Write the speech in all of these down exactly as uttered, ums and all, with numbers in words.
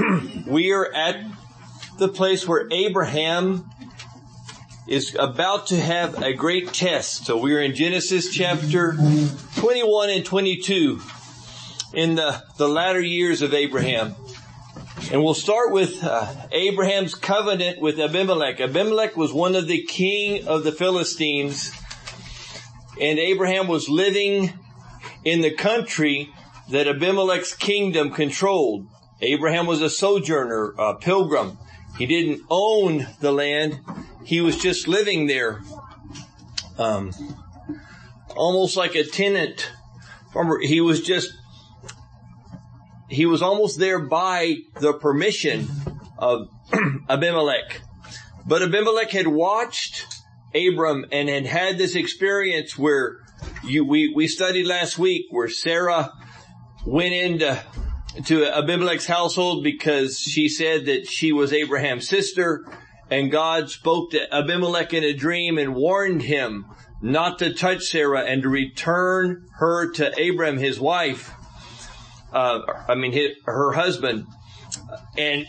we are at the place where Abraham is about to have a great test. So we are in Genesis chapter twenty-one and twenty-two in the, the latter years of Abraham. And we'll start with uh, Abraham's covenant with Abimelech. Abimelech was one of the king of the Philistines, and Abraham was living in the country that Abimelech's kingdom controlled. Abraham was a sojourner, a pilgrim. He didn't own the land. He was just living there, um, almost like a tenant farmer. He was just, he was almost there by the permission of Abimelech. But Abimelech had watched Abram and had had this experience where you, we, we studied last week where Sarah went into to Abimelech's household because she said that she was Abraham's sister, and God spoke to Abimelech in a dream and warned him not to touch Sarah and to return her to Abram, his wife, uh, I mean his, her husband. And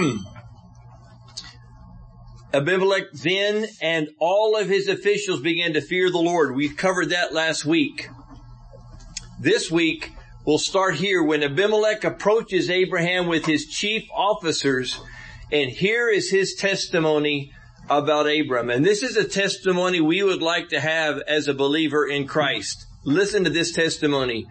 Abimelech then and all of his officials began to fear the Lord. We covered that last week. This week, we'll start here when Abimelech approaches Abraham with his chief officers, and here is his testimony about Abram. And this is a testimony we would like to have as a believer in Christ. Listen to this testimony.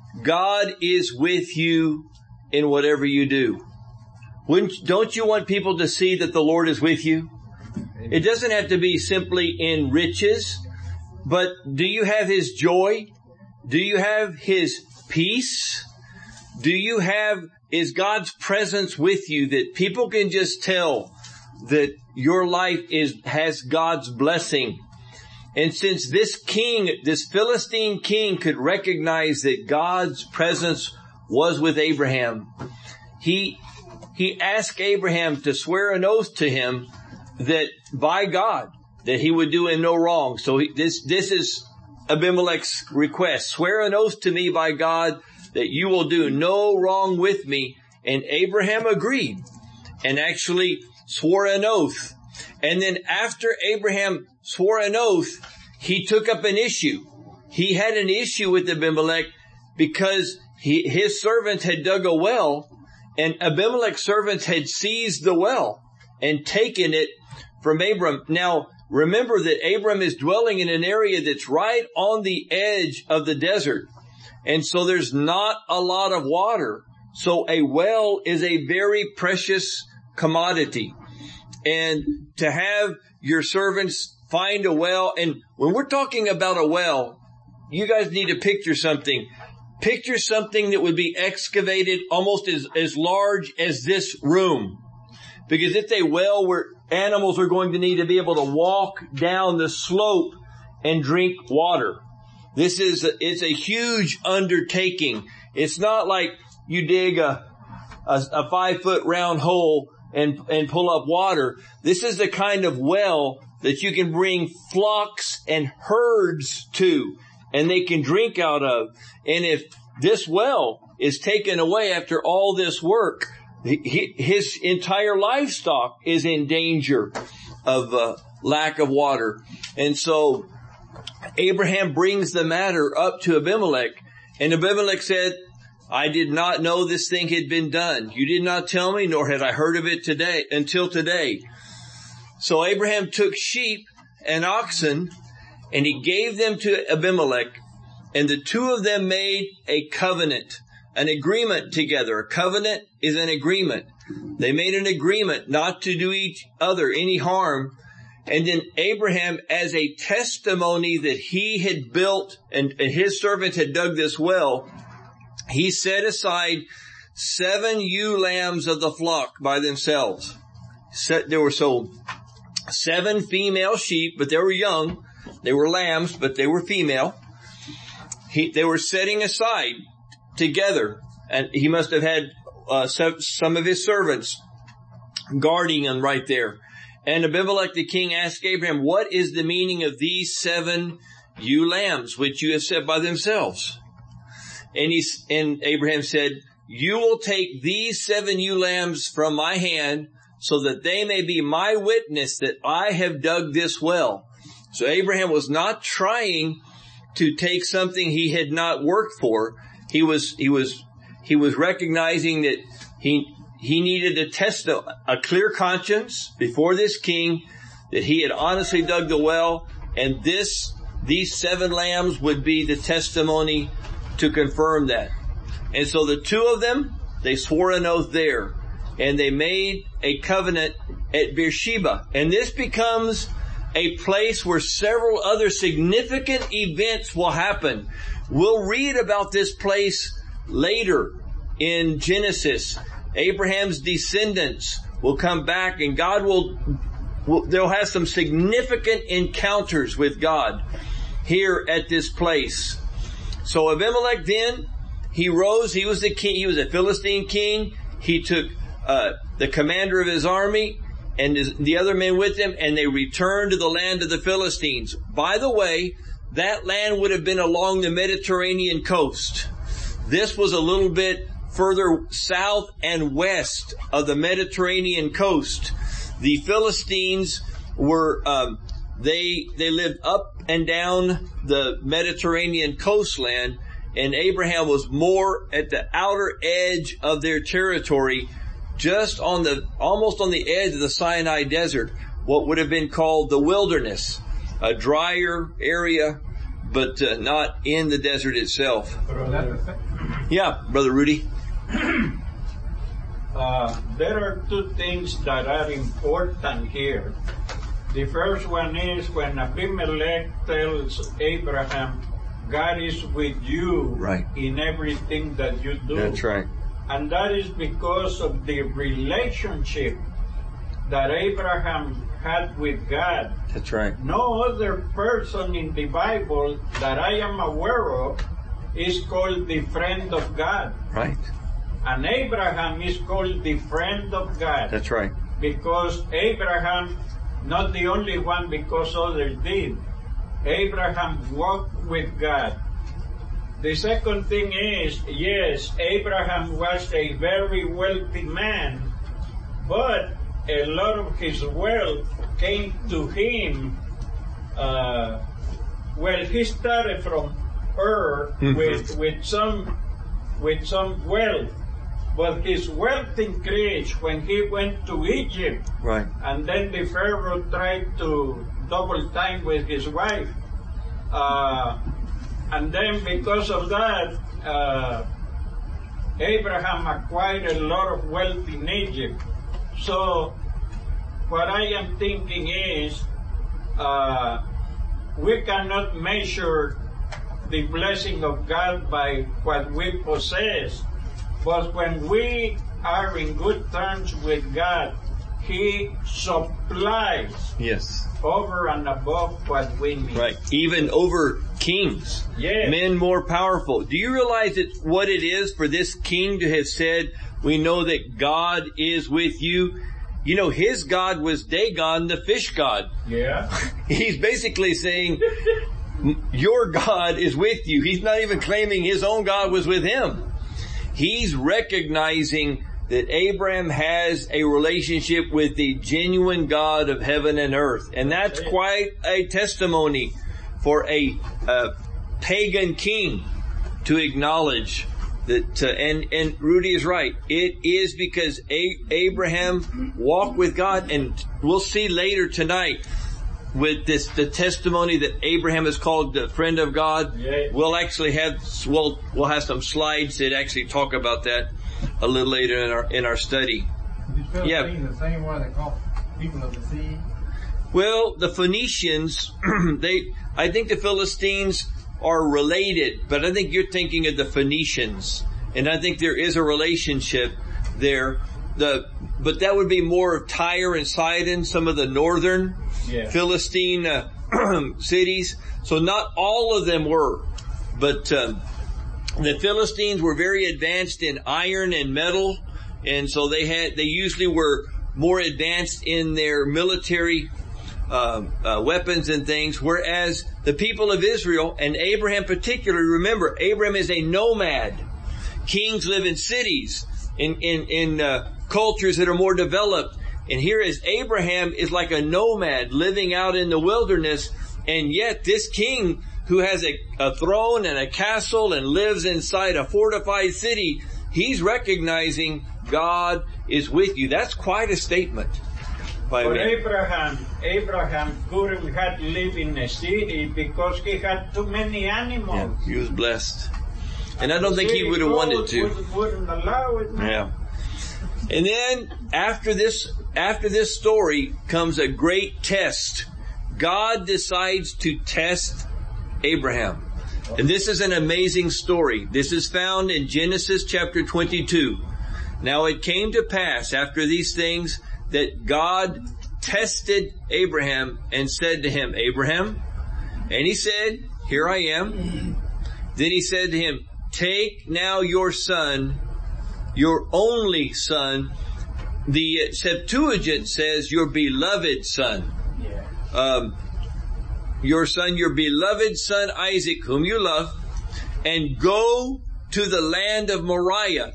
God is with you in whatever you do. Wouldn't, don't you want people to see that the Lord is with you? It doesn't have to be simply in riches, but do you have His joy? Do you have His peace? Do you have, is God's presence with you that people can just tell that your life is, has God's blessing? And since this king, this Philistine king could recognize that God's presence was with Abraham, he, he asked Abraham to swear an oath to him that by God, that he would do him no wrong. So he, this, this is Abimelech's request. Swear an oath to me by God that you will do no wrong with me. And Abraham agreed and actually swore an oath. And then after Abraham swore an oath, he took up an issue. He had an issue with Abimelech because he, his servants had dug a well, and Abimelech's servants had seized the well and taken it from Abram. Now, remember that Abram is dwelling in an area that's right on the edge of the desert. And so there's not a lot of water. So a well is a very precious commodity. And to have your servants find a well, and when we're talking about a well, you guys need to picture something. Picture something that would be excavated almost as, as large as this room. Because it's a well where animals are going to need to be able to walk down the slope and drink water. This is, a, it's a huge undertaking. It's not like you dig a, a, a five foot round hole and, and pull up water. This is the kind of well that you can bring flocks and herds to, and they can drink out of. And if this well is taken away after all this work, his entire livestock is in danger of uh, lack of water. And so Abraham brings the matter up to Abimelech, and Abimelech said, I did not know this thing had been done. You did not tell me, nor had I heard of it today, until today. So Abraham took sheep and oxen, and he gave them to Abimelech, and the two of them made a covenant. An agreement together. A covenant is an agreement. They made an agreement not to do each other any harm. And then Abraham, as a testimony that he had built and, and his servants had dug this well, he set aside seven ewe lambs of the flock by themselves. Set, there were so seven female sheep, but they were young. They were lambs, but they were female. He, they were setting aside together, and he must have had uh, some, some of his servants guarding them right there. And Abimelech the king asked Abraham, what is the meaning of these seven ewe lambs which you have set by themselves? And he and Abraham said, you will take these seven ewe lambs from my hand so that they may be my witness that I have dug this well. So Abraham was not trying to take something he had not worked for. He was, he was, he was recognizing that he, he needed to test a, a clear conscience before this king, that he had honestly dug the well, and this, these seven lambs would be the testimony to confirm that. And so the two of them, they swore an oath there, and they made a covenant at Beersheba. And this becomes a place where several other significant events will happen. We'll read about this place later in Genesis. Abraham's descendants will come back, and God will, will they'll have some significant encounters with God here at this place. So Abimelech then, he rose, he was the king, he was a Philistine king. He took uh the commander of his army and his, the other men with him, and they returned to the land of the Philistines. By the way, that land would have been along the Mediterranean coast. This was a little bit further south and west of the Mediterranean coast. The Philistines were, um, they, they lived up and down the Mediterranean coastland, and Abraham was more at the outer edge of their territory, just on the, almost on the edge of the Sinai Desert, what would have been called the wilderness, a drier area, but uh, not in the desert itself. Yeah, Brother Rudy. Uh, there are two things that are important here. The first one is when Abimelech tells Abraham, God is with you right. in everything that you do. That's right. And that is because of the relationship that Abraham had with God. That's right. No other person in the Bible that I am aware of is called the friend of God. Right. And Abraham is called the friend of God. That's right. Because Abraham, not the only one because others did, Abraham walked with God. The second thing is, yes, Abraham was a very wealthy man, but a lot of his wealth came to him. Uh, well, he started from Ur mm-hmm. with with some with some wealth, but his wealth increased when he went to Egypt. Right. And then the Pharaoh tried to double time with his wife. Uh, and then because of that, uh, Abraham acquired a lot of wealth in Egypt. So what I am thinking is, uh, we cannot measure the blessing of God by what we possess, but when we are in good terms with God, He supplies yes. over and above what we need. Right. Even over kings. Yes. Men more powerful. Do you realize that what it is for this king to have said, we know that God is with you? You know, his God was Dagon, the fish god. Yeah. He's basically saying, your God is with you. He's not even claiming his own God was with him. He's recognizing that Abraham has a relationship with the genuine God of heaven and earth. And that's quite a testimony for a uh, pagan king to acknowledge that. Uh, and, and Rudy is right. It is because a- Abraham walked with God, and we'll see later tonight with this, the testimony that Abraham is called the friend of God. Yeah. We'll actually have, we'll, we'll have some slides that actually talk about that a little later in our in our study. Is yeah. the same one they call people of the sea? Well, the Phoenicians, they, I think the Philistines are related, but I think you're thinking of the Phoenicians, and I think there is a relationship there. The, but that would be more of Tyre and Sidon, some of the northern yeah. Philistine uh, cities. So not all of them were, but um, the Philistines were very advanced in iron and metal, and so they had, they usually were more advanced in their military uh, uh, weapons and things, whereas the people of Israel, and Abraham particularly, remember, Abraham is a nomad. kings live in cities, in, in, in, uh, cultures that are more developed. And here is Abraham is like a nomad living out in the wilderness. And yet this king who has a, a throne and a castle and lives inside a fortified city, he's recognizing God is with you. That's quite a statement. By For me. Abraham, Abraham couldn't have lived in a city because he had too many animals. Yeah, he was blessed. And I don't think he would have wanted to. Wouldn't, wouldn't allow it. Yeah. And then after this, after this story comes a great test. God decides to test Abraham. And this is an amazing story. This is found in Genesis chapter twenty-two. Now it came to pass after these things that God tested Abraham and said to him, Abraham, and he said, here I am. Then he said to him, take now your son, your only son. The Septuagint says your beloved son. Um, your son, your beloved son Isaac, whom you love, and go to the land of Moriah,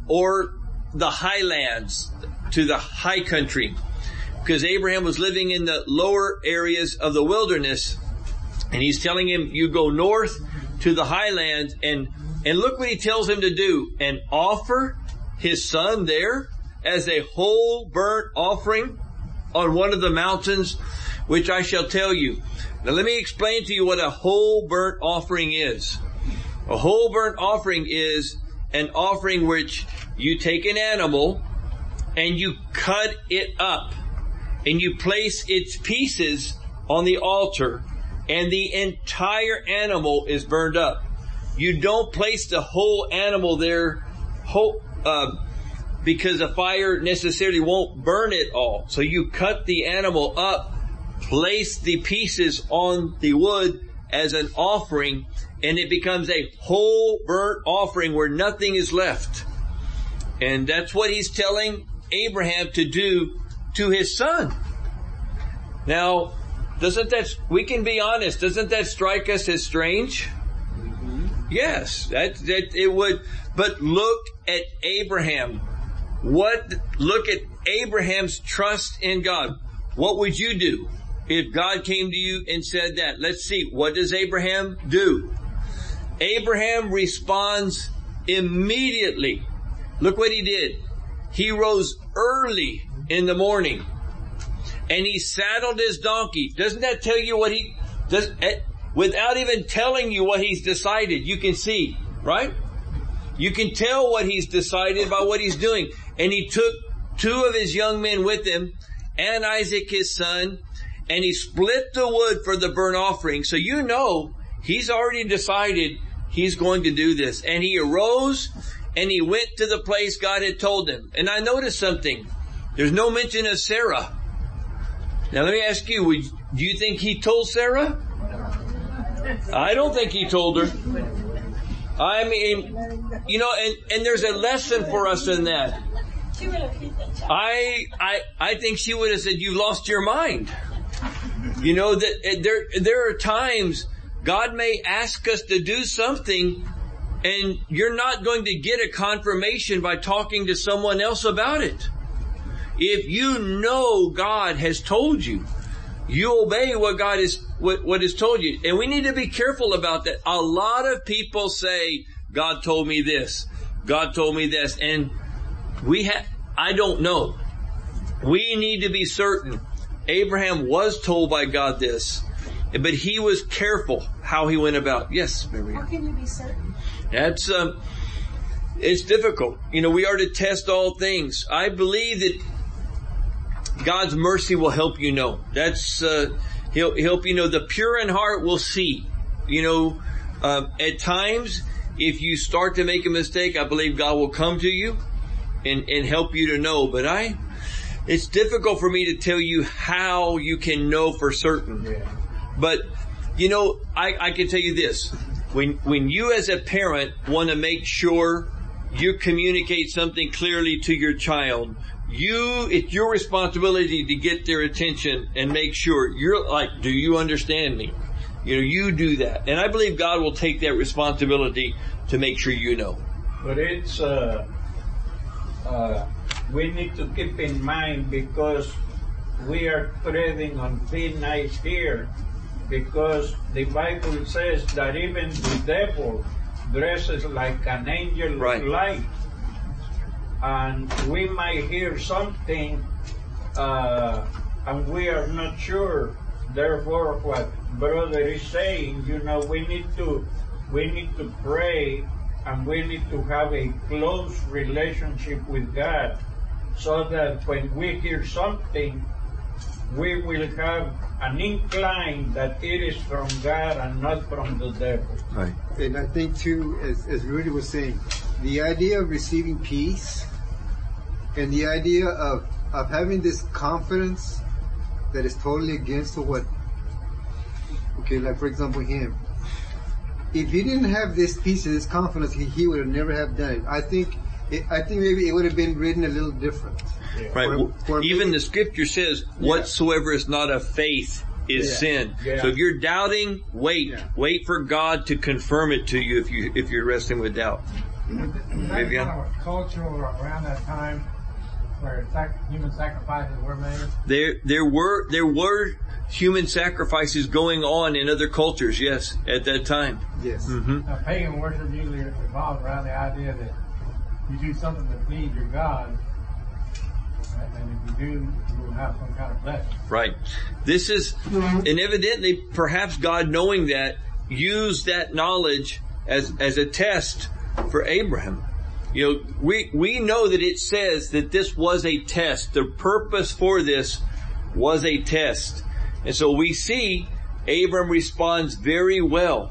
or the highlands, to the high country, because Abraham was living in the lower areas of the wilderness, and he's telling him, you go north to the highlands, and and look what he tells him to do, and offer his son there as a whole burnt offering on one of the mountains, which I shall tell you. Now let me explain to you what a whole burnt offering is. A whole burnt offering is an offering which you take an animal and you cut it up and you place its pieces on the altar, and the entire animal is burned up. You don't place the whole animal there whole, uh, because a fire necessarily won't burn it all. So you cut the animal up, place the pieces on the wood as an offering, and it becomes a whole burnt offering where nothing is left. And that's what he's telling Abraham to do to his son. Now, doesn't that, we can be honest, doesn't that strike us as strange? Mm-hmm. Yes, that, that it would, but look at Abraham. What, look at Abraham's trust in God. What would you do if God came to you and said that? Let's see, what does Abraham do? Abraham responds immediately. Look what he did. He rose early in the morning and he saddled his donkey. Doesn't that tell you what he does? Without even telling you what he's decided, you can see, right? You can tell what he's decided by what he's doing. And he took two of his young men with him and Isaac his son, and he split the wood for the burnt offering. So you know he's already decided he's going to do this. And he arose and he went to the place God had told him. And I noticed something. There's no mention of Sarah. Now let me ask you, would, do you think he told Sarah? I don't think he told her. I mean, you know, and, and there's a lesson for us in that. I, I, I think she would have said, you lost your mind. You know, that there, there are times God may ask us to do something and you're not going to get a confirmation by talking to someone else about it. If you know God has told you, you obey what God is, what, what is told you. And we need to be careful about that. A lot of people say, God told me this. God told me this. And we have, I don't know. We need to be certain. Abraham was told by God this, but he was careful how he went about. Yes, Mary. How can you be certain? That's, um, it's difficult. You know, we are to test all things. I believe that God's mercy will help you know. That's, uh, he'll help you know. The pure in heart will see. You know, uh, at times, if you start to make a mistake, I believe God will come to you and, and help you to know. But I, it's difficult for me to tell you how you can know for certain. Yeah. But, you know, I, I can tell you this. When, when you as a parent want to make sure you communicate something clearly to your child, you, it's your responsibility to get their attention and make sure you're like, do you understand me? You know, you do that. And I believe God will take that responsibility to make sure you know. But it's, uh, uh, we need to keep in mind because we are treading on thin ice here, because the Bible says that even the devil dresses like an angel Right. of light. And we might hear something, uh, and we are not sure. Therefore, what brother is saying, you know, we need to, we need to pray, and we need to have a close relationship with God, so that when we hear something, we will have an incline that it is from God and not from the devil. Right. And I think too, as, as Rudy was saying, the idea of receiving peace and the idea of, of having this confidence that is totally against what, okay, like for example him. If he didn't have this peace and this confidence, he, he would have never have done it. I think, it, I think maybe it would have been written a little different. Yeah. Right. For- for Even me- the scripture says, whatsoever is not of faith is Yeah. sin. Yeah. So if you're doubting, wait. Yeah. Wait for God to confirm it to you if you, if you're wrestling with doubt. Is that Maybe kind I- of cultural around that time where sac- human sacrifices were made? There, there were, there were human sacrifices going on in other cultures, yes, at that time. Yes. hmm Now, pagan worship usually revolves around the idea that you do something to please your God, right? And if you do, you will have some kind of blessing. Right. This is, and evidently, perhaps God, knowing that, used that knowledge as, as a test for Abraham. You know, we, we know that it says that this was a test. The purpose for this was a test. And so we see Abram responds very well.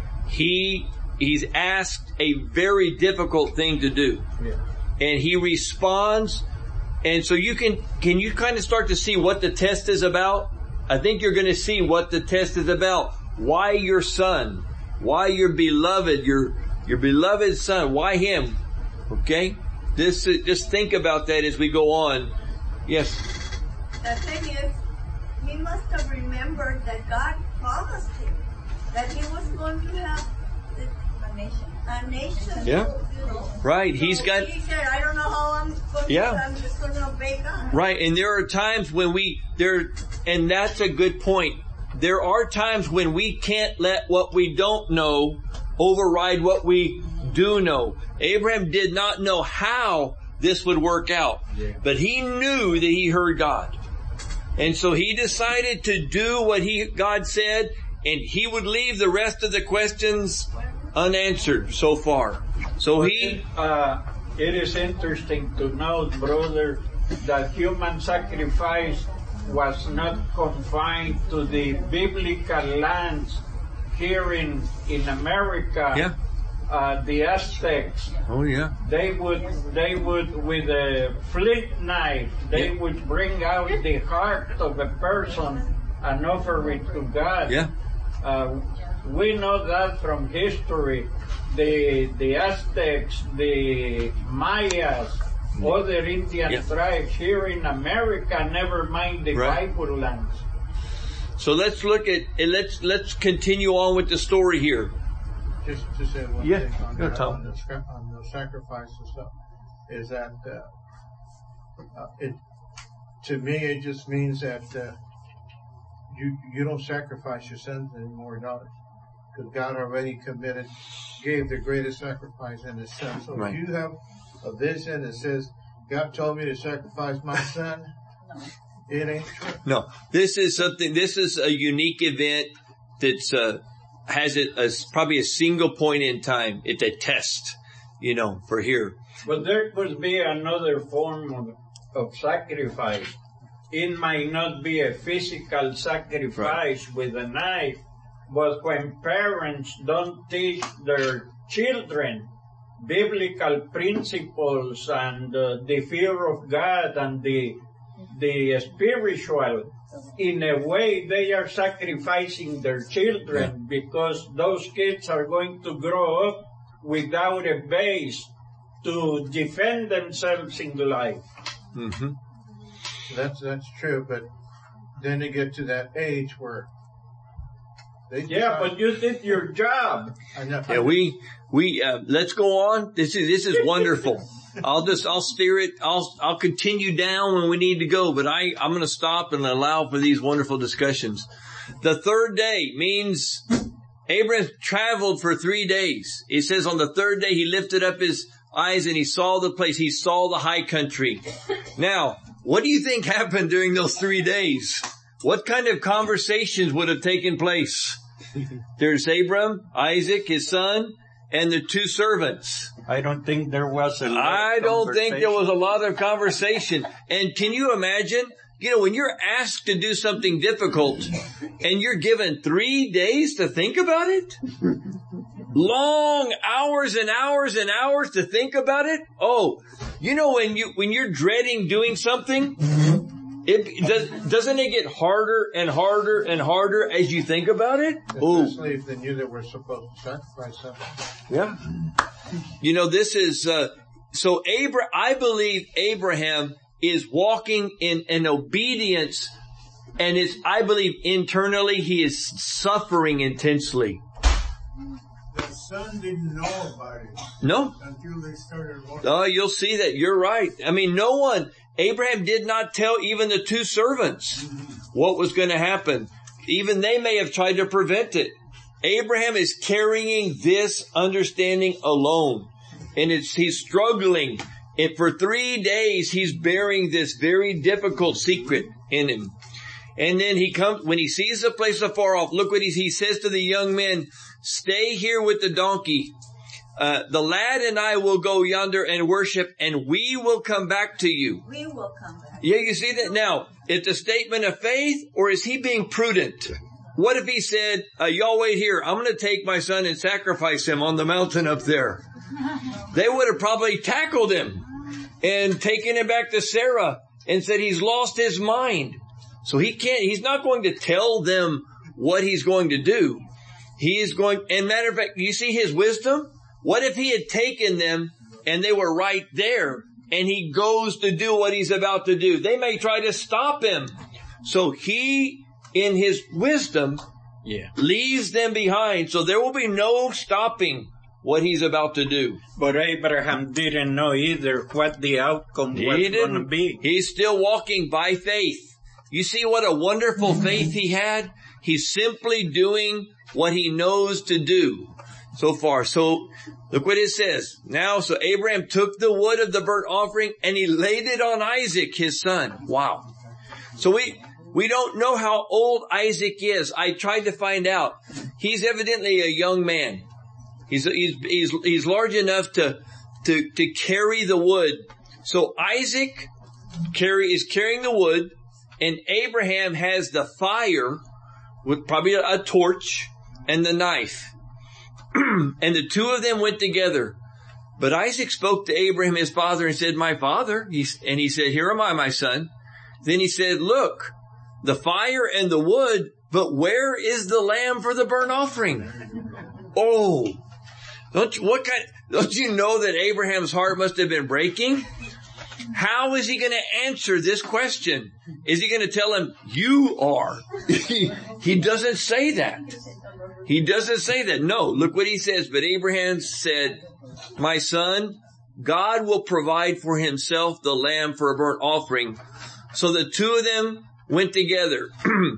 He, he's asked a very difficult thing to do. Yeah. And he responds. And so you can, can you kind of start to see what the test is about? I think you're going to see what the test is about. Why your son? Why your beloved, your, your beloved son? Why him? Okay? This, uh, just think about that as we go on. Yes. The thing is, he must have remembered that God promised him that he was going to have a nation. A nation. Yeah. You know. Right. He's So got, He said, I don't know how I'm going Yeah. to, I'm just going to obey God. right. And there are times when we, there, and that's a good point. There are times when we can't let what we don't know override what we do know. Abraham did not know how this would work out, Yeah. but he knew that he heard God. And so he decided to do what he, God said, and he would leave the rest of the questions unanswered so far. So he, Uh, it is interesting to note, brother, that human sacrifice was not confined to the biblical lands here in, in America. yeah. Uh, the Aztecs, Oh yeah. they would, they would, with a flint knife, they Yeah. would bring out the heart of a person and offer it to God. Yeah. Uh, we know that from history. The the Aztecs, the Mayas, other Indian Yeah. tribes here in America, never mind the Right. Bible lands. So let's look at, and let's, let's continue on with the story here. Just to say one Yeah. thing on, Yeah, the, Tom. on, the, scra- on the sacrifice and stuff, is that uh, uh, it to me it just means that uh, you you don't sacrifice your sons anymore, daughters, because God already committed, gave the greatest sacrifice in His Son. So Right. if you have a vision that says God told me to sacrifice my son, it ain't true. No, this is something, this is a unique event that's, uh, has it as probably a single point in time. It's a test, you know, for here. But there could be another form of, of sacrifice. It might not be a physical sacrifice with a knife, but when parents don't teach their children biblical principles and uh, the fear of God and the the spiritual, in a way they are sacrificing their children, because those kids are going to grow up without a base to defend themselves in life. Mm-hmm. That's that's true, but then they get to that age where They Yeah, but you did your job. I know. Yeah, we, we, uh, let's go on. This is, this is wonderful. I'll just, I'll steer it. I'll, I'll continue down when we need to go, but I, I'm going to stop and allow for these wonderful discussions. The third day means Abraham traveled for three days. It says on the third day he lifted up his eyes and he saw the place. He saw the high country. Now, what do you think happened during those three days? What kind of conversations would have taken place? There's Abram, Isaac, his son, and the two servants. I don't think there was a lot I of don't think there was conversation. a lot of conversation. And can you imagine, you know, when you're asked to do something difficult and you're given three days to think about it? Long hours and hours and hours to think about it? Oh, you know, when you, when you're dreading doing something, it does, doesn't it get harder and harder and harder as you think about it? Especially if they knew they were supposed to sacrifice something. Yeah. You know, this is, uh, so Abra- I believe Abraham is walking in an obedience, and it's, I believe internally he is suffering intensely. The son didn't know about it No? until they started walking. Oh, you'll see that. You're right. I mean, no one, Abraham did not tell even the two servants what was going to happen. Even they may have tried to prevent it. Abraham is carrying this understanding alone. And it's, he's struggling. And for three days, he's bearing this very difficult secret in him. And then he comes, when he sees the place afar off, look what he, he says to the young men, stay here with the donkey. Uh, the lad and I will go yonder and worship, and we will come back to you. We will come back. Yeah, you see that? Now, it's a statement of faith, or is he being prudent? What if he said, uh, y'all wait here, I'm going to take my son and sacrifice him on the mountain up there? They would have probably tackled him and taken him back to Sarah and said he's lost his mind. So he can't, he's not going to tell them what he's going to do. He is going, and matter of fact, you see his wisdom? What if he had taken them and they were right there and he goes to do what he's about to do? They may try to stop him. So he, in his wisdom, Yeah. leaves them behind. So there will be no stopping what he's about to do. But Abraham didn't know either what the outcome was He going to didn't. be. He's still walking by faith. You see what a wonderful faith he had? He's simply doing what he knows to do so far. So look what it says. Now, so Abraham took the wood of the burnt offering and he laid it on Isaac, his son. Wow. So we, we don't know how old Isaac is. I tried to find out. He's evidently a young man. He's, he's, he's, he's large enough to, to, to carry the wood. So Isaac carry, is carrying the wood, and Abraham has the fire with probably a, a torch and the knife. And the two of them went together. But Isaac spoke to Abraham, his father, and said, my father. He, and he said, here am I, my son. Then he said, look, the fire and the wood, but where is the lamb for the burnt offering? Oh, don't you, what kind, don't you know that Abraham's heart must have been breaking? How is he going to answer this question? Is he going to tell him, you are? he, he doesn't say that. He doesn't say that. No, look what he says. But Abraham said, my son, God will provide for himself the lamb for a burnt offering. So the two of them went together.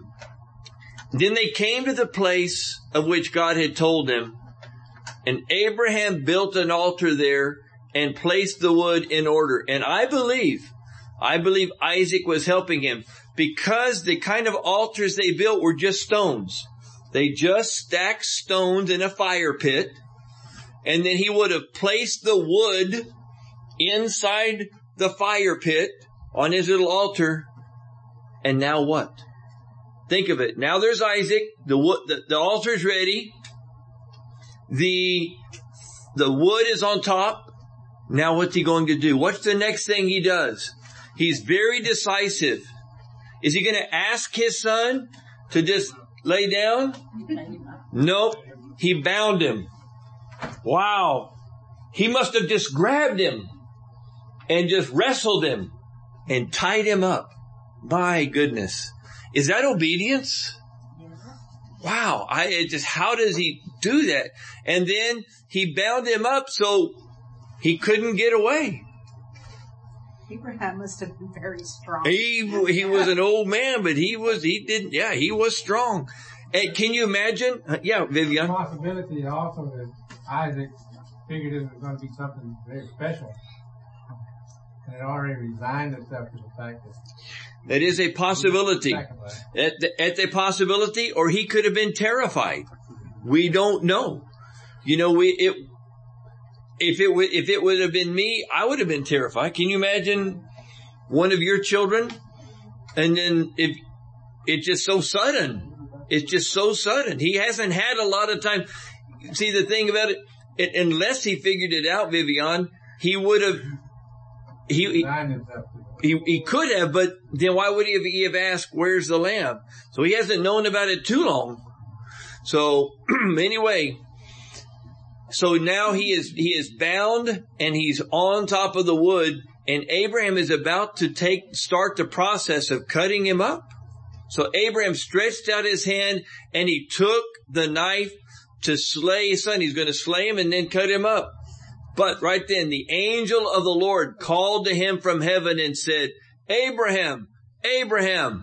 Then they came to the place of which God had told them. And Abraham built an altar there and placed the wood in order. And I believe, I believe Isaac was helping him, because the kind of altars they built were just stones. They just stacked stones in a fire pit, and then he would have placed the wood inside the fire pit on his little altar. And now what? Think of it. Now there's Isaac. The wood, the, the altar's ready. The, the wood is on top. Now what's he going to do? What's the next thing he does? He's very decisive. Is he going to ask his son to just lay down? Nope. He bound him. Wow. He must have just grabbed him and just wrestled him and tied him up. My goodness. Is that obedience? wow, I it just, how does he do that? And then he bound him up so he couldn't get away. Abraham must have been very strong. He, he was an old man, but he was, he didn't, yeah, he was strong. And can you imagine? Uh, yeah, Vivian. The possibility also that Isaac figured it was going to be something very special. And had already resigned himself to the fact that that is a possibility. At the, at the possibility, or he could have been terrified. We don't know. You know, we, it, if it would, if it would have been me, I would have been terrified. Can you imagine one of your children? And then if it's just so sudden, it's just so sudden. He hasn't had a lot of time. See, the thing about it, it unless he figured it out, Vivian, he would have, he, he He, he could have, but then why would he have, he have asked, where's the lamb? So he hasn't known about it too long. So anyway, so now he is, he is bound and he's on top of the wood, and Abraham is about to take, start the process of cutting him up. So Abraham stretched out his hand and he took the knife to slay his son. He's going to slay him and then cut him up. But right then, the angel of the Lord called to him from heaven and said, Abraham, Abraham.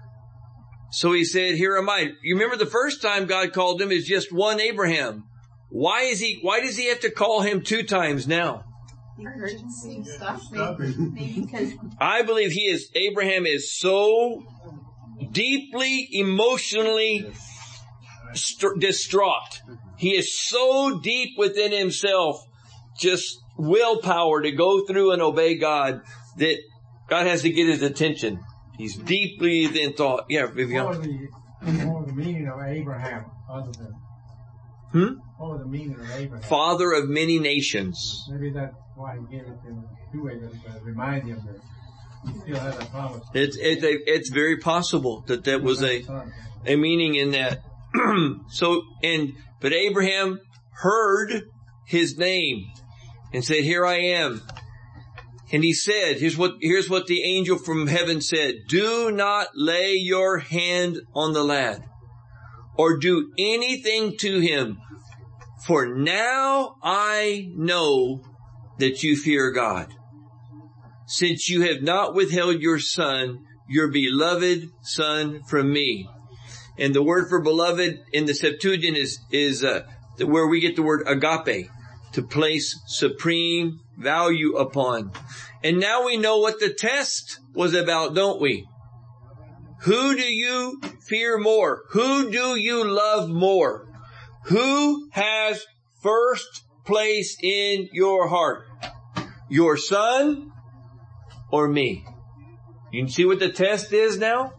So he said, here am I. You remember the first time God called him is just one Abraham. Why is he, why does he have to call him two times now? The urgency stuff, maybe, maybe because I believe he is, Abraham is so deeply emotionally st- distraught. He is so deep within himself, just willpower to go through and obey God, that God has to get his attention. He's deeply in thought. Yeah, Vivian. What was the, what was the meaning of Abraham other than? Hmm? What was the meaning of Abraham? Father of many nations. Maybe that's why he gave it to him two ways to remind him that he still has a promise. It's, it's, a, it's very possible that that was a, a meaning in that. So, and, but Abraham heard his name and said, here I am. And he said, here's what, here's what the angel from heaven said, do not lay your hand on the lad or do anything to him, for now I know that you fear God, since you have not withheld your son, your beloved son, from me. And the word for beloved in the Septuagint is, is, uh, where we get the word agape, to place supreme value upon. And now we know what the test was about, don't we? Who do you fear more? Who do you love more? Who has first place in your heart? Your son or me? You can see what the test is now?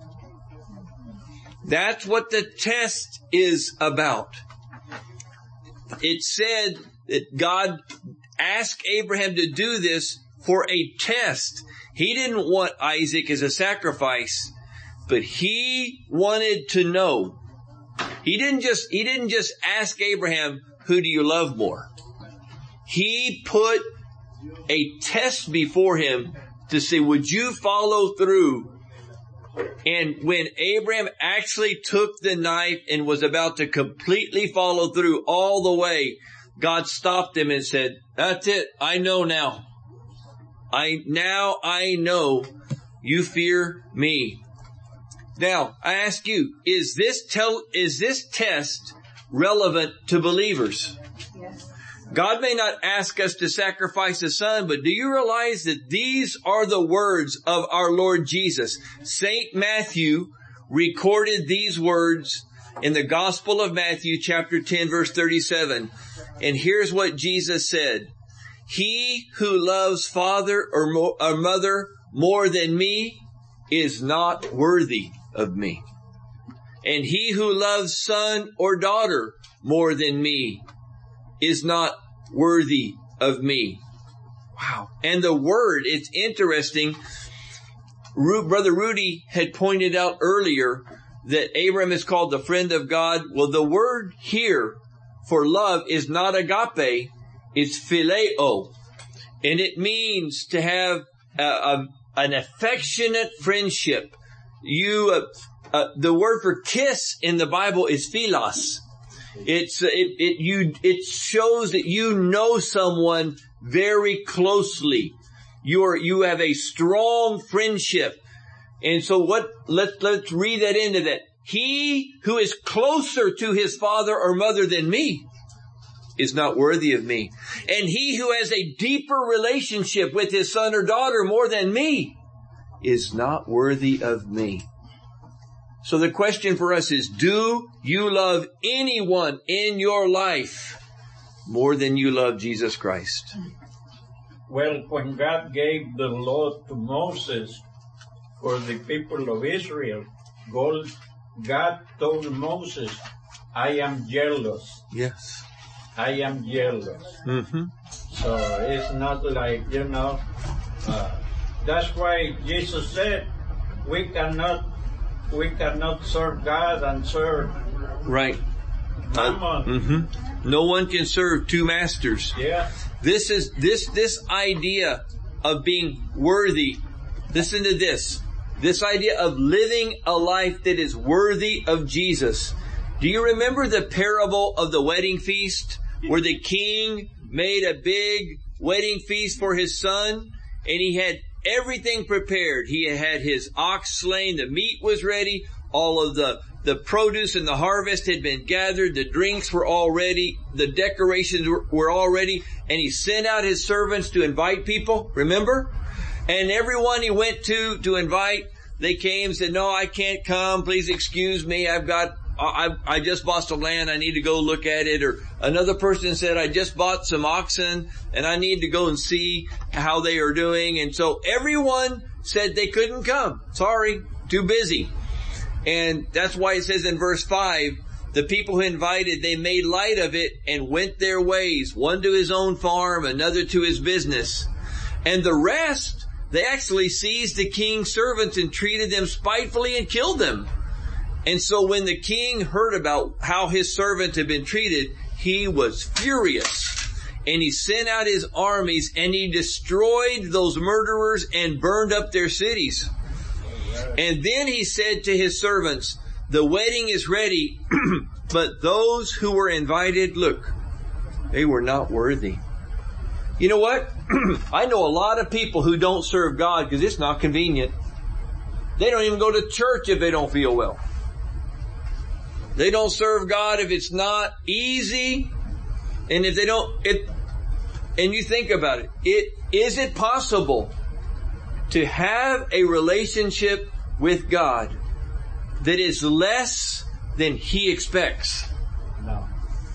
That's what the test is about. It said that God asked Abraham to do this for a test. He didn't want Isaac as a sacrifice, but he wanted to know. He didn't just, he didn't just ask Abraham, who do you love more? He put a test before him to say, would you follow through? And when Abraham actually took the knife and was about to completely follow through all the way, God stopped him and said, that's it. I know now. I, now I know you fear me. Now, I ask you, is this tell, is this test relevant to believers? yes. God may not ask us to sacrifice a son, but do you realize that these are the words of our Lord Jesus? Saint Matthew recorded these words in the Gospel of Matthew, chapter ten, verse thirty-seven. And here's what Jesus said. He who loves father or, mo- or mother more than me is not worthy of me. And he who loves son or daughter more than me is not worthy of me. Wow. And the word, it's interesting. Ru- Brother Rudy had pointed out earlier that Abraham is called the friend of God. Well, the word here for love is not agape, it's phileo. And it means to have a, a, an affectionate friendship. You, uh, Uh, the word for kiss in the Bible is philos. It's, it, it, you, it shows that you know someone very closely. You are, you have a strong friendship. And so what, let's, let's read that into that. He who is closer to his father or mother than me is not worthy of me. And he who has a deeper relationship with his son or daughter more than me is not worthy of me. So the question for us is, do you love anyone in your life more than you love Jesus Christ? Well, when God gave the law to Moses for the people of Israel, God told Moses, I am jealous. Yes. I am jealous. Mm-hmm. So it's not like, you know, uh, that's why Jesus said we cannot we cannot serve God and serve right. Mammon. Uh, mm-hmm. No one can serve two masters. Yeah. This is this this idea of being worthy. Listen to this. This idea of living a life that is worthy of Jesus. Do you remember the parable of the wedding feast where the king made a big wedding feast for his son and he had everything prepared? He had his ox slain, the meat was ready, all of the, the produce and the harvest had been gathered, the drinks were all ready, the decorations were, were all ready, and he sent out his servants to invite people, remember? And everyone he went to to invite, they came and said, no, I can't come, please excuse me, I've got I, I just bought some land, I need to go look at it. Or another person said, I just bought some oxen and I need to go and see how they are doing. And so everyone said they couldn't come. Sorry, too busy. And that's why it says in verse five, the people who invited, they made light of it and went their ways, one to his own farm, another to his business. And the rest, they actually seized the king's servants and treated them spitefully and killed them. And so when the king heard about how his servant had been treated, he was furious. And he sent out his armies and he destroyed those murderers and burned up their cities. And then he said to his servants, the wedding is ready, but those who were invited, look, they were not worthy. You know what? I know a lot of people who don't serve God because it's not convenient. They don't even go to church if they don't feel well. They don't serve God if it's not easy. And if they don't, it, and you think about it, it, is it possible to have a relationship with God that is less than He expects? No.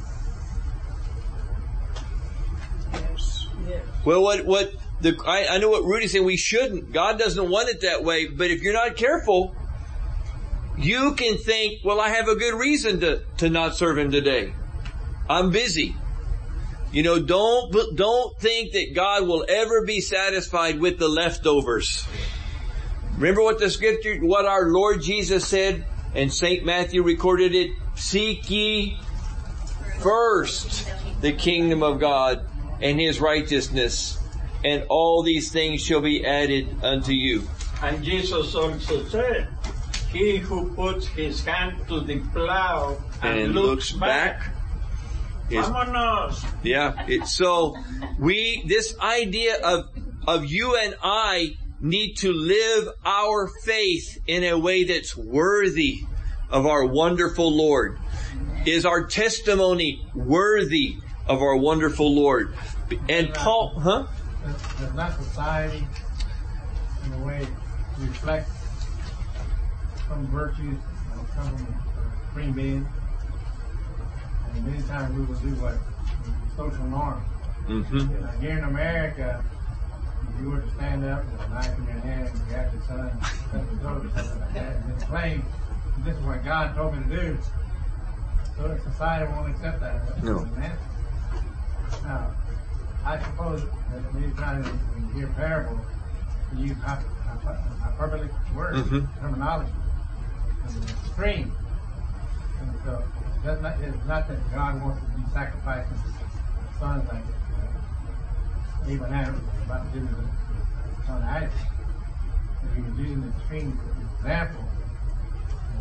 Yes. Yes. Well, what, what, the, I, I know what Rudy's saying, we shouldn't. God doesn't want it that way, but if you're not careful, you can think, well, I have a good reason to, to not serve Him today. I'm busy. You know, don't, don't think that God will ever be satisfied with the leftovers. Remember what the scripture, what our Lord Jesus said, and Saint Matthew recorded it, seek ye first the kingdom of God and His righteousness, and all these things shall be added unto you. And Jesus also said, he who puts his hand to the plow and, and looks, looks back, back is, vámonos. Yeah, it's so we, this idea of, of you and I need to live our faith in a way that's worthy of our wonderful Lord. Is our testimony worthy of our wonderful Lord? And Paul, huh? Does not society, in a way, reflect some virtues that come from the supreme being? And many times we will do what? Social norm. Mm-hmm. Like here in America, if you were to stand up with a knife in your hand and grab your son, cut his throat or something like that, and then claim, this is what God told me to do, so that society won't accept that. No. Now, I suppose that many times when you hear parables, you use hyperbolic words, Mm-hmm. terminology, and it's extreme. And so that's not, it's not that God wants to be sacrificing sons like uh, Abraham was about to do to his son Isaac. But he was using the extreme example. And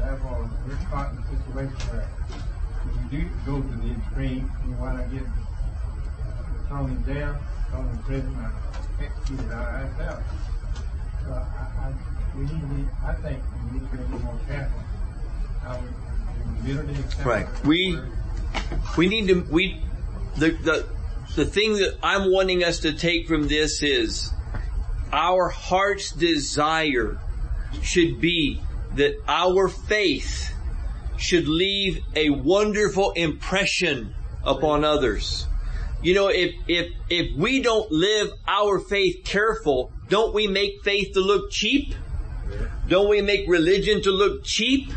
therefore, we're caught in a situation where if you do go to the extreme, you want to get thrown in jail, thrown in prison, or executed out ourselves. So I, I, we need to be, I think we need to be a little more careful how we literally accept. Right. We, we need to, we, the, the, the thing that I'm wanting us to take from this is our heart's desire should be that our faith should leave a wonderful impression upon others. You know, if, if, if we don't live our faith careful, don't we make faith to look cheap? Don't we make religion to look cheap?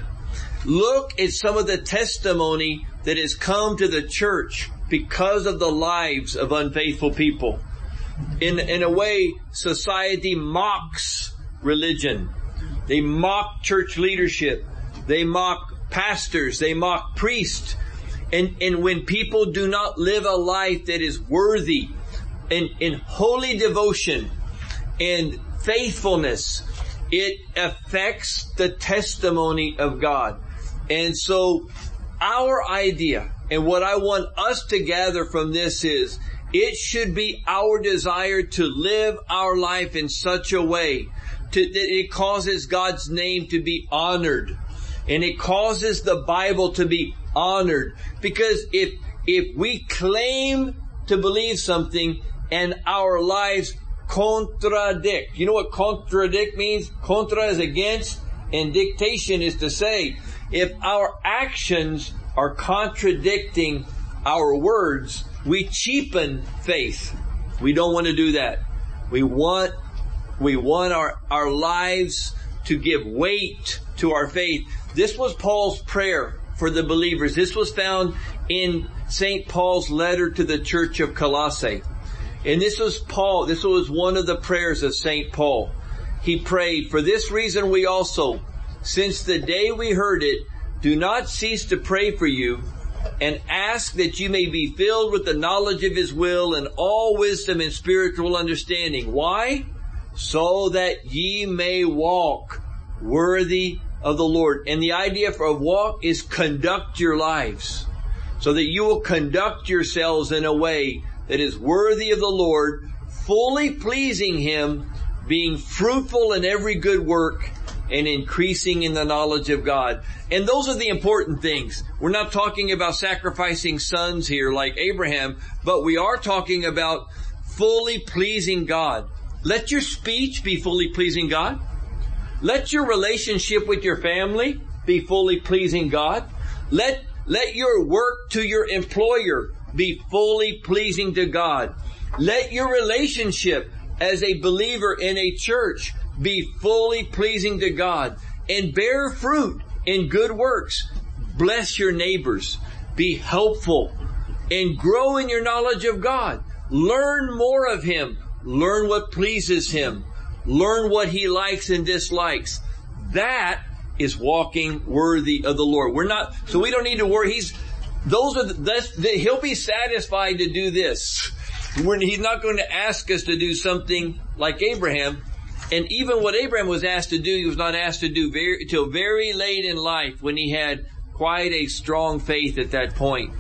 Look at some of the testimony that has come to the church because of the lives of unfaithful people. In, in a way, society mocks religion. They mock church leadership. They mock pastors. They mock priests. And, and when people do not live a life that is worthy and in holy devotion and faithfulness, it affects the testimony of God. And so our idea and what I want us to gather from this is it should be our desire to live our life in such a way to, that it causes God's name to be honored. And it causes the Bible to be honored. Because if, if we claim to believe something and our lives contradict, you know what contradict means? Contra is against and dictation is to say, if our actions are contradicting our words, we cheapen faith. We don't want to do that. We want, we want our, our lives to give weight to our faith. This was Paul's prayer for the believers. This was found in Saint Paul's letter to the church of Colossae. And this was Paul, this was one of the prayers of Saint Paul. He prayed, "For this reason we also, since the day we heard it, do not cease to pray for you and ask that you may be filled with the knowledge of His will and all wisdom and spiritual understanding." Why? So that ye may walk worthy of the Lord. And the idea for a walk is conduct your lives. So that you will conduct yourselves in a way that is worthy of the Lord, fully pleasing Him, being fruitful in every good work, and increasing in the knowledge of God. And those are the important things. We're not talking about sacrificing sons here like Abraham, but we are talking about fully pleasing God. Let your speech be fully pleasing God. Let your relationship with your family be fully pleasing God. Let, let your work to your employer be fully pleasing to God. Let your relationship as a believer in a church be fully pleasing to God, and bear fruit in good works. Bless your neighbors. Be helpful and grow in your knowledge of God. Learn more of Him. Learn what pleases Him. Learn what He likes and dislikes. That is walking worthy of the Lord. We're not, so we don't need to worry. He's, those are the, that's, the, He'll be satisfied to do this. We're, he's not going to ask us to do something like Abraham. And even what Abraham was asked to do, he was not asked to do very, till very late in life when he had quite a strong faith at that point.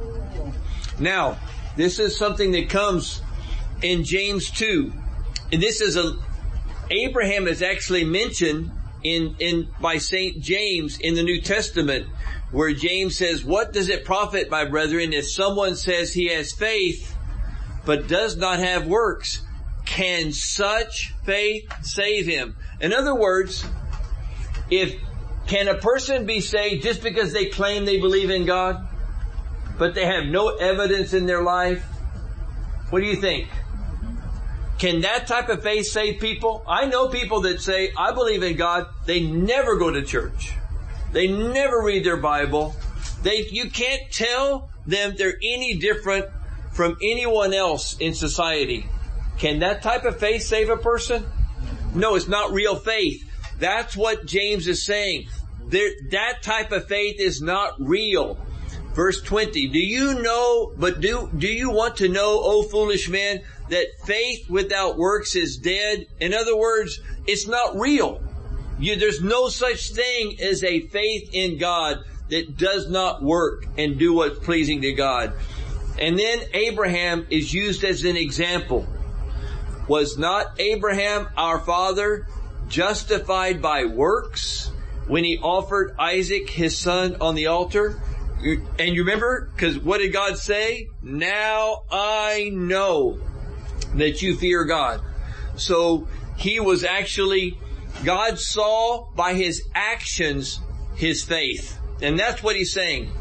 Now, this is something that comes in James two. And this is a, Abraham is actually mentioned in, in, by Saint James in the New Testament, where James says, "What does it profit, my brethren, if someone says he has faith, but does not have works? Can such faith save him?" In other words, if, can a person be saved just because they claim they believe in God, but they have no evidence in their life? What do you think? Can that type of faith save people? I know people that say, "I believe in God." They never go to church. They never read their Bible. They, you can't tell them they're any different from anyone else in society. Can that type of faith save a person? No, it's not real faith. That's what James is saying. There, that type of faith is not real. Verse twenty, "Do you know, but do, do you want to know, O foolish man, that faith without works is dead?" In other words, it's not real. You, there's no such thing as a faith in God that does not work and do what's pleasing to God. And then Abraham is used as an example. Was not Abraham, our father, justified by works when he offered Isaac, his son, on the altar? And you remember, because what did God say? Now I know that you fear God. So he was actually, God saw by his actions his faith. And that's what he's saying.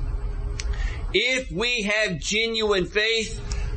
If we have genuine faith,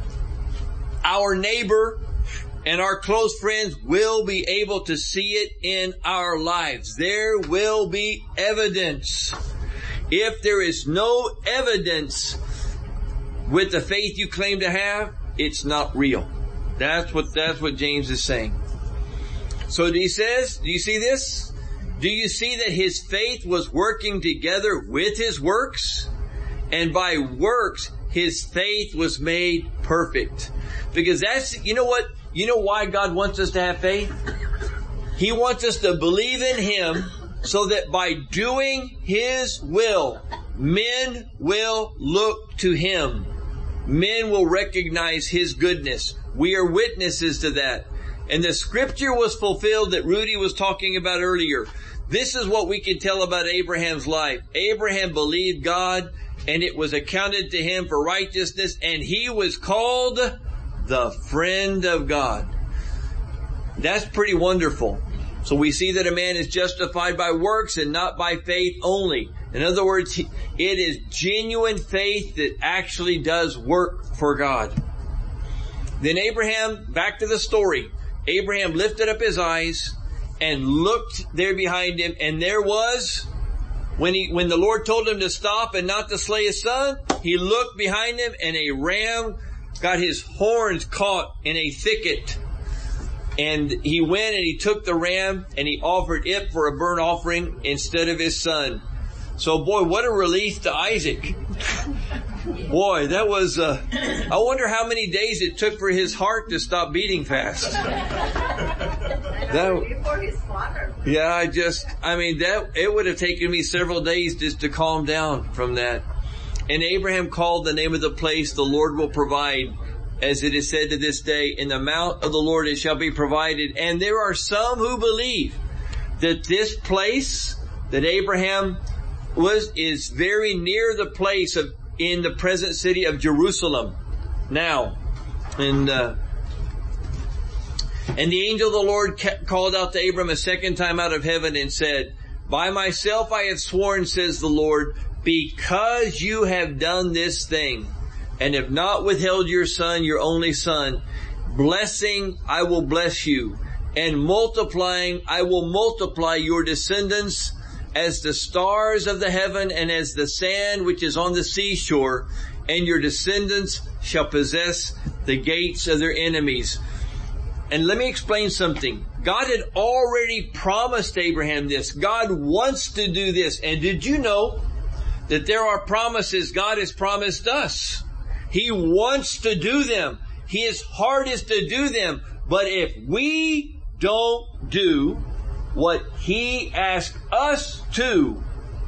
our neighbor and our close friends will be able to see it in our lives. There will be evidence. If there is no evidence with the faith you claim to have, it's not real. That's what, that's what James is saying. So he says, do you see this? Do you see that his faith was working together with his works? And by works, his faith was made perfect. Because that's, you know what? You know why God wants us to have faith? He wants us to believe in him so that by doing his will, men will look to him. Men will recognize his goodness. We are witnesses to that. And the scripture was fulfilled that Rudy was talking about earlier. This is what we can tell about Abraham's life. Abraham believed God, and it was accounted to him for righteousness, and he was called the friend of God. That's pretty wonderful. So we see that a man is justified by works and not by faith only. In other words, it is genuine faith that actually does work for God. Then Abraham, back to the story. Abraham lifted up his eyes and looked there behind him, and there was, when he, when the Lord told him to stop and not to slay his son, he looked behind him, and a ram got his horns caught in a thicket. And he went and he took the ram and he offered it for a burnt offering instead of his son. So boy, what a relief to Isaac. Boy, that was, uh, I wonder how many days it took for his heart to stop beating fast. That, before his father. yeah, I just, I mean, that, it would have taken me several days just to calm down from that. And Abraham called the name of the place, the Lord will provide, as it is said to this day, in the mount of the Lord it shall be provided. And there are some who believe that this place that Abraham was, is very near the place of, in the present city of Jerusalem. Now, and, uh, and the angel of the Lord called out to Abram a second time out of heaven and said, by myself I have sworn, says the Lord, because you have done this thing and have not withheld your son, your only son, blessing I will bless you, and multiplying I will multiply your descendants as the stars of the heaven and as the sand which is on the seashore, and your descendants shall possess the gates of their enemies. And let me explain something. God had already promised Abraham this. God wants to do this. And did you know that there are promises God has promised us? He wants to do them. His heart is to do them. But if we don't do what He asks us to,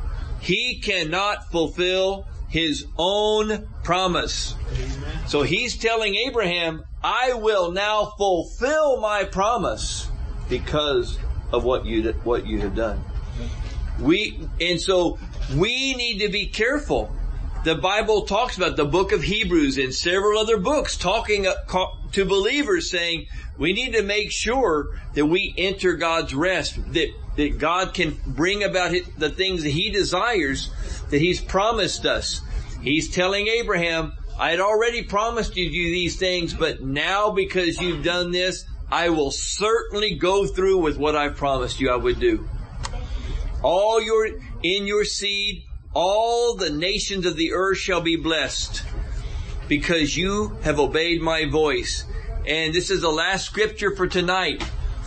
He cannot fulfill His own promise. Amen. So He's telling Abraham, I will now fulfill my promise because of what you, what you have done. We, and so we need to be careful. The Bible talks about the book of Hebrews and several other books talking to believers saying we need to make sure that we enter God's rest, that, that God can bring about the things that He desires, that He's promised us. He's telling Abraham, I had already promised you these things, but now because you've done this, I will certainly go through with what I promised you I would do. All your, in your seed, all the nations of the earth shall be blessed because you have obeyed my voice. And this is the last scripture for tonight.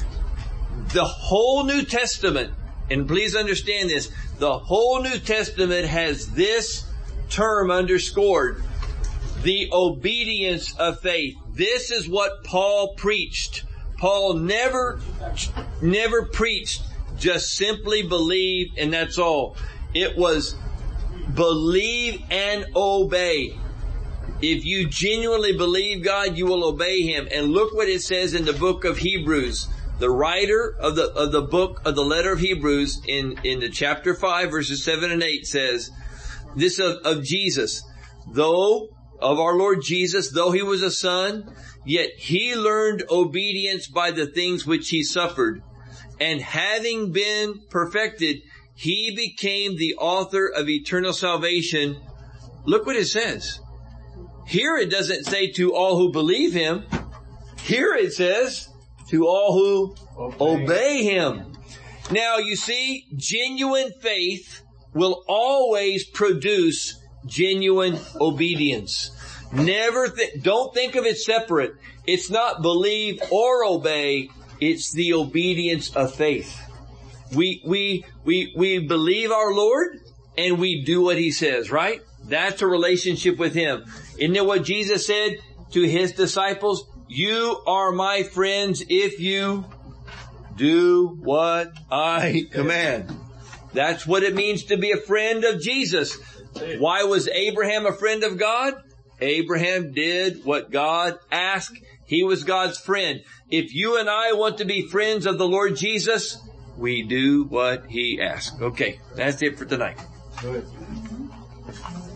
The whole New Testament, and please understand this, the whole New Testament has this term underscored. The obedience of faith. This is what Paul preached. Paul never, never preached just simply believe and that's all. It was believe and obey. If you genuinely believe God, you will obey Him. And look what it says in the book of Hebrews. The writer of the, of the book of the letter of Hebrews in, in the chapter five verses seven and eight says, this of, of Jesus, though, of our Lord Jesus, though He was a son, yet He learned obedience by the things which He suffered. And having been perfected, He became the author of eternal salvation. Look what it says. Here it doesn't say to all who believe Him. Here it says to all who obey, obey Him. Now you see, genuine faith will always produce genuine obedience. Never th- don't think of it separate. It's not believe or obey. It's the obedience of faith. We, we, we, we believe our Lord and we do what He says, right? That's a relationship with Him. Isn't it what Jesus said to His disciples? You are my friends if you do what I command. That's what it means to be a friend of Jesus. Why was Abraham a friend of God? Abraham did what God asked. He was God's friend. If you and I want to be friends of the Lord Jesus, we do what He asked. Okay, that's it for tonight. Good.